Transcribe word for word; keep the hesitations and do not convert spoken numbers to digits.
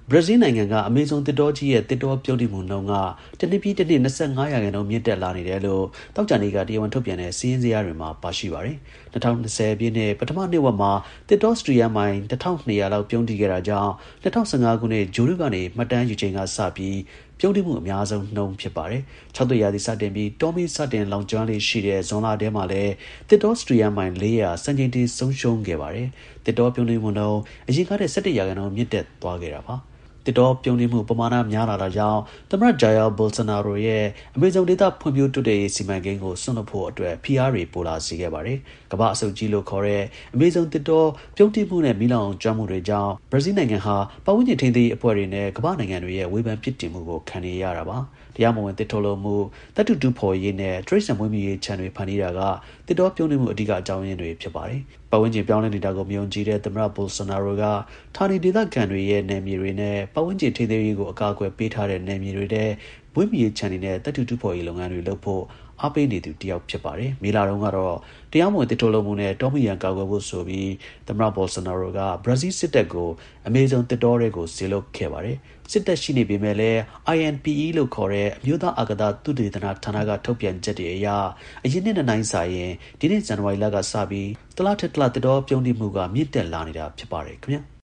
ဘရာဇီးနိုင်ငံကအမေဇုံသစ်တောကြီးရဲ့သစ်တောပြုန်းတီးမှုနှုန်းကတစ်နှစ်ပြီးတစ်နှစ်၂၅ရာခိုင်နှုန်းမြင့်တက်လာနေတယ်လို့သောကြာနေ့ကတရားဝင်ထုတ်ပြန်တဲ့စီးရင်စရာတွေမှာပါရှိပါတယ်။၂၀၂၀ပြည့်နှစ်ပထမနှစ်ဝက်မှာသစ်တောစတြီယမိုင်တစ်ထောင်နှစ်ရာလောက်ပြုန်းတီးခဲ့တာကြောင့်၂၀၁၅ခုနှစ်ဂျိုရုကနေမှတ်တမ်းယူချိန်ကစပြီးပြုန်းတီးမှုအများဆုံးနှုန်းဖြစ်ပါတယ်။ခြောက်သွေ့ရာသီစတင်ပြီးတောမီးစတင်လောင်ကျွမ်းလေးရှိတဲ့ဇွန်လထဲမှာလည်းသစ်တောစတြီယမိုင်၄ရာစံချိန်တင်ဆုံးရှုံးခဲ့ပါတယ်။သစ်တောပြုန်းတီးမှုနှုန်းအရင်ကတည်းက၁၁ရာခိုင်နှုန်းမြင့်တက်သွားခဲ့တာပါ။သစ်တောပြုန်းတီးမှုပမာဏများလာတာကြောင့်သမ္မတဂျာယာဘိုလ်ဆနာရိုရဲ့အမေဇုံဒေသဖွံ့ဖြိုးတိုးတက်ရေးစီမံကိန်းကိုစွန့်လွှတ်ဖို့အတွက်ဖိအားတွေပိုလာစေခဲ့ပါတယ်။ကမ္ဘာအဆုတ်ကြီးလို့ခေါ်တဲ့အမေဇုံသစ်တောပြုန်းတီးမှုနဲ့မီးလောင်ကျွမ်းမှုတွေကြောင့်ဘရာဇီးနိုင်ငံဟာပတ်ဝန်းကျင်ထိန်းသိမ်းရေးအဖွဲ့တွေနဲ့ကမ္ဘာနိုင်ငံတွေရဲ့ဝေဖန်ပြစ်တင်မှုကိုခံနေရတာပါ။တရားမဝင်သစ်ထုတ်လုပ်မှုသတ္တုတူးဖော်ရေးနဲ့တရိတ်ဆန်မွေးမြူရေးခြံတွေဖန်တီးတာကသစ်တောပြုန်းတီးမှုအဓိကအကြောင်းရင်းတွေဖြစ်ပါတယ်။ပတ်ဝန်းကျင်ပြောင်းလဲနေတာကိုမယုံကြည်တဲ့သမ္မတဘိုလ်ဆနာရိုကဌာနေဒေသခံတွေရဲ့နယ်မြေတွေနဲ့ပတ်ဝန်းကျင်ထိန်းသိမ်းရေးကိုအကာအကွယ်ပေးထားတဲ့နယ်မြေတွေတဲ့မွေးမြူရေးခြံတွေနဲ့သတ္တုတူးဖော်ရေးလုပ်ငန်းတွေလုပ်ဖို့အားပေးနေသူတယောက်ဖြစ်ပါတယ်။မေလာတုန်းကတော့တရားမဝင်သစ်ထုတ်လုပ်မှုနဲ့တောမီးရန်ကာကွယ်ဖို့ဆိုပြီးသမ္မတဘိုလ်ဆနာရိုကဘရာဇီးစစ်တပ်ကိုအမေဇုံသစ်တောတွေကိုစေလွှတ်ခဲ့ပါတယ်။စစ်တပ်ရှိနေပေမဲ့လည်း I N P E လို့ခေါ်တဲ့အမျိုးသားအာကာသသုတေသနဌာနကထုတ်ပြန်ချက်တွေအရအရင်နှစ်နဲ့နှိုင်းစာရင်ဒီနှစ်ဇန်နဝါရီလကစပြီးတလထက်တလသစ်တောပြုန်းတီးမှုကမြင့်တက်လာနေတာဖြစ်ပါတယ်ခင်ဗျာ။